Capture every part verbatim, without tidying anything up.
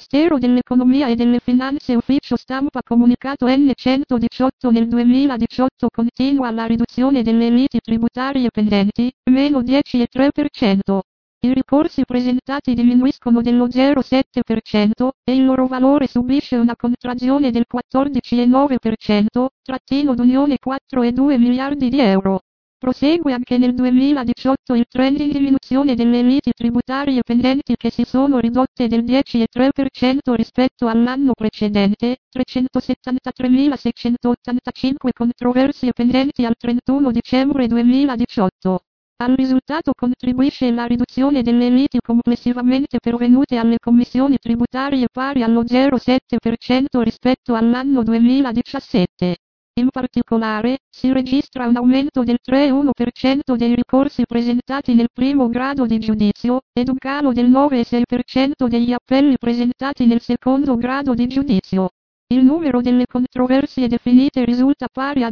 Ministero dell'Economia e delle Finanze Ufficio Stampa Comunicato N centodiciotto Nel duemiladiciotto continua la riduzione delle liti tributarie pendenti, meno dieci virgola tre per cento. I ricorsi presentati diminuiscono dello zero virgola sette per cento, e il loro valore subisce una contrazione del quattordici virgola nove per cento, trattino d'unione quattro virgola due miliardi di euro. Prosegue anche nel duemiladiciotto il trend in diminuzione delle liti tributarie pendenti che si sono ridotte del dieci virgola tre per cento rispetto all'anno precedente, trecentosettantatremilaseicentottantacinque controversie pendenti al trentuno dicembre duemiladiciotto. Al risultato contribuisce la riduzione delle liti complessivamente pervenute alle commissioni tributarie pari allo zero virgola sette per cento rispetto all'anno duemiladiciassette. In particolare, si registra un aumento del tre virgola uno per cento dei ricorsi presentati nel primo grado di giudizio, ed un calo del nove virgola sei per cento degli appelli presentati nel secondo grado di giudizio. Il numero delle controversie definite risulta pari a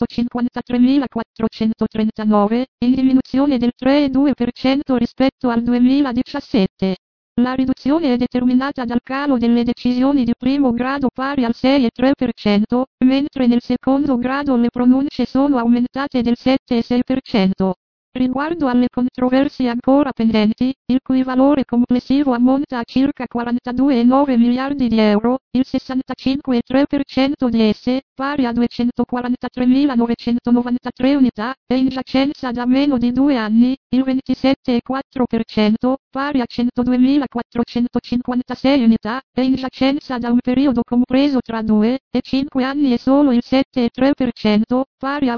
duecentocinquantatremilaquattrocentotrentanove, in diminuzione del tre virgola due per cento rispetto al duemiladiciassette. La riduzione è determinata dal calo delle decisioni di primo grado pari al sei virgola tre per cento, mentre nel secondo grado le pronunce sono aumentate del sette virgola sei per cento. Riguardo alle controversie ancora pendenti, il cui valore complessivo ammonta a circa quarantadue virgola nove miliardi di euro, il sessantacinque virgola tre per cento di esse, pari a duecentoquarantatremilanovecentovantatré unità, è in giacenza da meno di due anni, il ventisette virgola quattro per cento, pari a centoduemilaquattrocentocinquantasei unità, è in giacenza da un periodo compreso tra due e cinque anni e solo il sette virgola tre per cento, pari a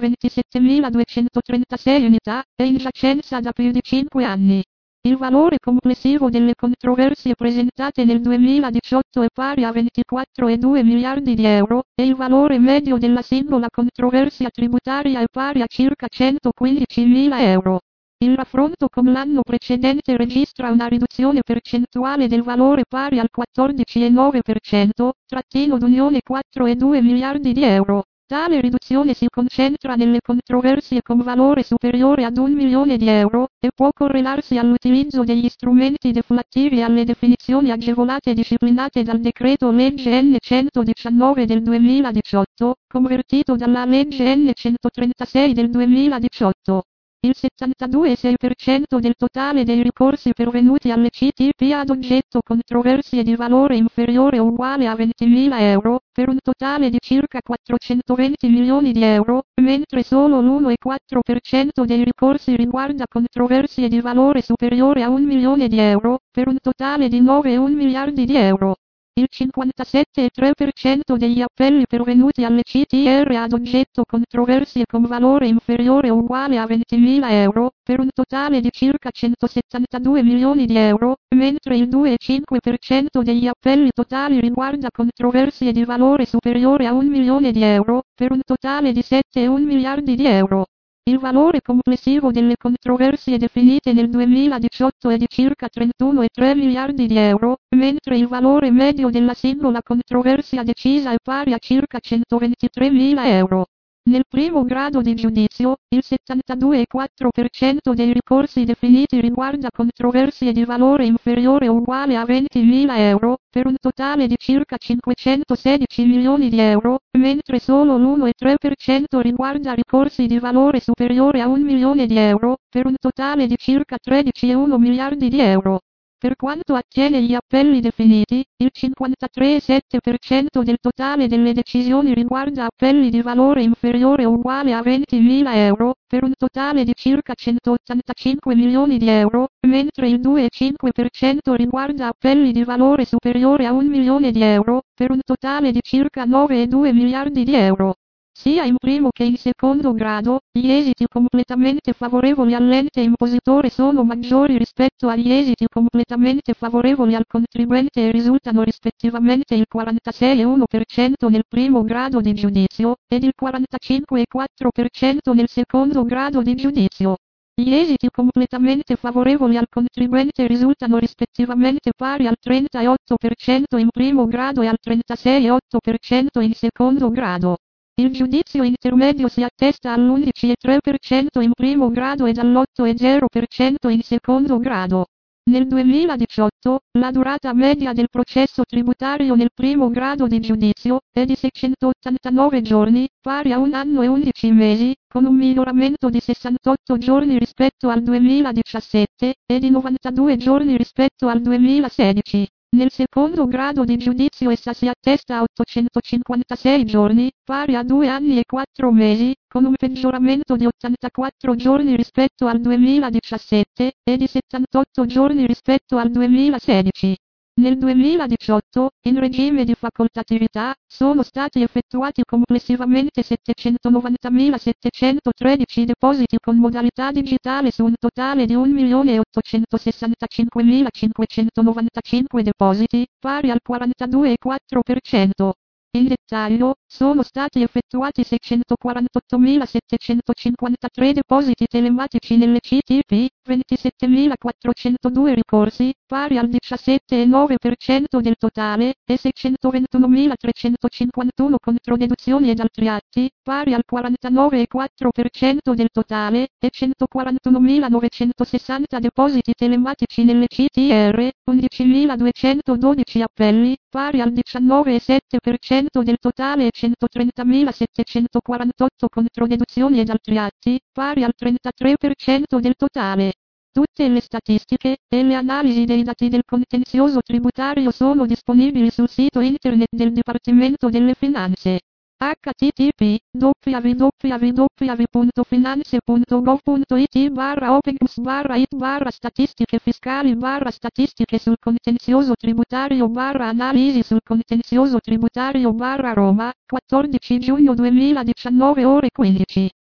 ventisettemiladuecentotrentasei unità, è in giacenza da più di cinque anni. Il valore complessivo delle controversie presentate nel duemiladiciotto è pari a ventiquattro virgola due miliardi di euro, e il valore medio della singola controversia tributaria è pari a circa centoquindicimila euro. Il raffronto con l'anno precedente registra una riduzione percentuale del valore pari al quattordici virgola nove per cento, trattino d'unione quattro virgola due miliardi di euro. Tale riduzione si concentra nelle controversie con valore superiore ad un milione di euro, e può correlarsi all'utilizzo degli strumenti deflattivi e alle definizioni agevolate disciplinate dal decreto legge N centodiciannove del duemiladiciotto, convertito dalla legge N centotrentasei del duemiladiciotto. Il settantadue virgola sei per cento del totale dei ricorsi pervenuti alle C T P ad oggetto controversie di valore inferiore o uguale a ventimila euro, per un totale di circa quattrocentoventi milioni di euro, mentre solo l'uno virgola quattro per cento dei ricorsi riguarda controversie di valore superiore a un milione di euro, per un totale di nove virgola uno miliardi di euro. Il cinquantasette virgola tre per cento degli appelli pervenuti alle C T R ad oggetto controversie con valore inferiore o uguale a ventimila euro, per un totale di circa centosettantadue milioni di euro, mentre il due virgola cinque per cento degli appelli totali riguarda controversie di valore superiore a un milione di euro, per un totale di sette virgola uno miliardi di euro. Il valore complessivo delle controversie definite nel duemiladiciotto è di circa trentuno virgola tre miliardi di euro, mentre il valore medio della singola controversia decisa è pari a circa centoventitremila euro. Nel primo grado di giudizio, il settantadue virgola quattro per cento dei ricorsi definiti riguarda controversie di valore inferiore o uguale a ventimila euro, per un totale di circa cinquecentosedici milioni di euro, mentre solo l'uno virgola tre per cento riguarda ricorsi di valore superiore a un milione di euro, per un totale di circa tredici virgola uno miliardi di euro. Per quanto attiene gli appelli definiti, il cinquantatré virgola sette per cento del totale delle decisioni riguarda appelli di valore inferiore o uguale a ventimila euro, per un totale di circa centottantacinque milioni di euro, mentre il due virgola cinque per cento riguarda appelli di valore superiore a un milione di euro, per un totale di circa nove virgola due miliardi di euro. Sia in primo che in secondo grado, gli esiti completamente favorevoli all'ente impositore sono maggiori rispetto agli esiti completamente favorevoli al contribuente e risultano rispettivamente il quarantasei virgola uno per cento nel primo grado di giudizio, ed il quarantacinque virgola quattro per cento nel secondo grado di giudizio. Gli esiti completamente favorevoli al contribuente risultano rispettivamente pari al trenta virgola otto per cento in primo grado e al trentasei virgola otto per cento in secondo grado. Il giudizio intermedio si attesta all'undici virgola tre per cento in primo grado ed all'otto virgola zero per cento in secondo grado. Nel duemiladiciotto, la durata media del processo tributario nel primo grado di giudizio è di seicentottantanove giorni, pari a un anno e undici mesi, con un miglioramento di sessantotto giorni rispetto al duemiladiciassette, e di novantadue giorni rispetto al duemilasedici. Nel secondo grado di giudizio essa si attesta a ottocentocinquantasei giorni, pari a due anni e quattro mesi, con un peggioramento di ottantaquattro giorni rispetto al duemiladiciassette, e di settantotto giorni rispetto al duemilasedici. Nel duemiladiciotto, in regime di facoltatività, sono stati effettuati complessivamente settecentonovantamila settecentotredici depositi con modalità digitale su un totale di un milione ottocentosessantacinquemilacinquecentonovantacinque depositi, pari al quarantadue virgola quattro per cento. In dettaglio, sono stati effettuati seicentoquarantottomilasettecentocinquantatré depositi telematici nelle C T P, ventisettemilaquattrocentodue ricorsi, pari al diciassette virgola nove per cento del totale, e seicentoventunomilatrecentocinquantuno controdeduzioni ed altri atti, pari al quarantanove virgola quattro per cento del totale, e centoquarantunomilanovecentosessanta depositi telematici nelle C T R, undicimiladuecentododici appelli, pari al diciannove virgola sette per cento del totale e centotrentamilasettecentoquarantotto controdeduzioni ed altri atti, pari al trentatré per cento del totale. Tutte le statistiche e le analisi dei dati del contenzioso tributario sono disponibili sul sito internet del Dipartimento delle Finanze. h t t p www punto finanze punto gov punto it barra openx barra it barra statistiche fiscali barra statistiche sul contenzioso tributario barra analisi sul contenzioso tributario barra Roma, quattordici giugno duemiladiciannove ore quindici.